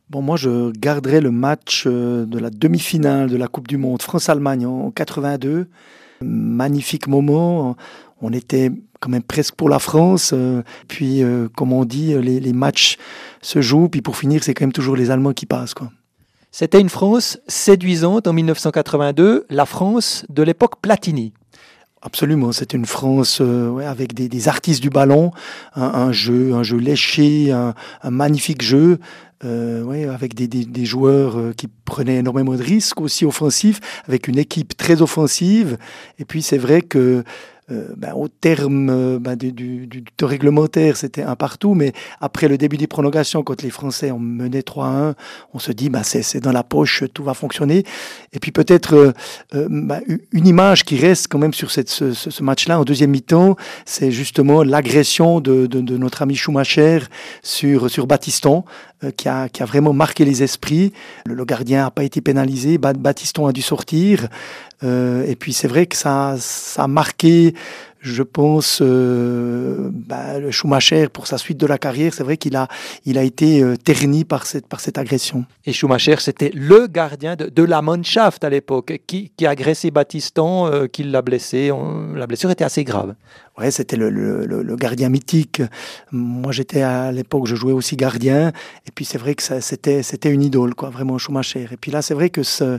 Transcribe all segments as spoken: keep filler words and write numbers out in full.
Bon, moi, je garderai le match euh, de la demi-finale de la Coupe du Monde France-Allemagne en quatre-vingt-deux. Magnifique moment. On était quand même presque pour la France. Euh, puis, euh, comme on dit, les, les matchs se jouent. Puis pour finir, c'est quand même toujours les Allemands qui passent, quoi. C'était une France séduisante en mille neuf cent quatre-vingt-deux, la France de l'époque Platini. Absolument, c'est une France euh, ouais, avec des, des artistes du ballon, un, un jeu, un jeu léché, un, un magnifique jeu, euh, ouais, avec des, des, des joueurs euh, qui prenaient énormément de risques aussi offensifs, avec une équipe très offensive. Et puis c'est vrai que euh, ben, au terme euh, ben, du, du, du temps réglementaire, c'était un partout, mais après le début des prolongations, quand les Français ont mené trois à un, on se dit ben, c'est, c'est dans la poche, tout va fonctionner. Et puis peut-être euh, euh, ben, une image qui reste quand même sur cette, ce, ce match-là en deuxième mi-temps, c'est justement l'agression de, de, de notre ami Schumacher sur, sur Battiston, euh, qui, a, qui a vraiment marqué les esprits. Le, le gardien n'a pas été pénalisé, Battiston a dû sortir. Euh, et puis c'est vrai que ça, ça a marqué, je pense, euh, bah, le Schumacher pour sa suite de la carrière. C'est vrai qu'il a, il a été euh, terni par cette, par cette agression. Et Schumacher, c'était le gardien de, de la Mannschaft à l'époque, qui, qui a agressé Battiston, euh, qui l'a blessé. On, la blessure était assez grave. Ouais, c'était le, le, le gardien mythique. Moi, j'étais à l'époque, je jouais aussi gardien. Et puis, c'est vrai que ça, c'était, c'était une idole, quoi, vraiment, Schumacher. Et puis là, c'est vrai que ce,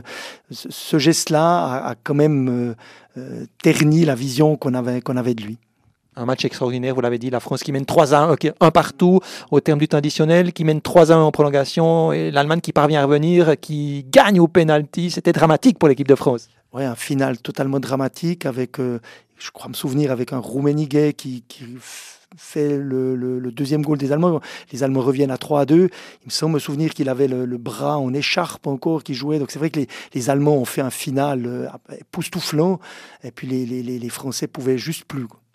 ce geste-là a, a quand même euh, euh, terni la vision qu'on avait, qu'on avait de lui. Un match extraordinaire, vous l'avez dit, la France qui mène trois à un, okay, un partout au terme du temps additionnel, qui mène trois à un en prolongation, et l'Allemagne qui parvient à revenir, qui gagne au pénalty. C'était dramatique pour l'équipe de France. Oui, un final totalement dramatique avec, euh, je crois me souvenir, avec un Rummenigge qui, qui fait le, le, le deuxième goal des Allemands. Les Allemands reviennent à trois à deux. Il me semble me souvenir qu'il avait le, le bras en écharpe encore qui jouait. Donc c'est vrai que les, les Allemands ont fait un final euh, époustouflant et puis les, les, les Français pouvaient juste plus, quoi.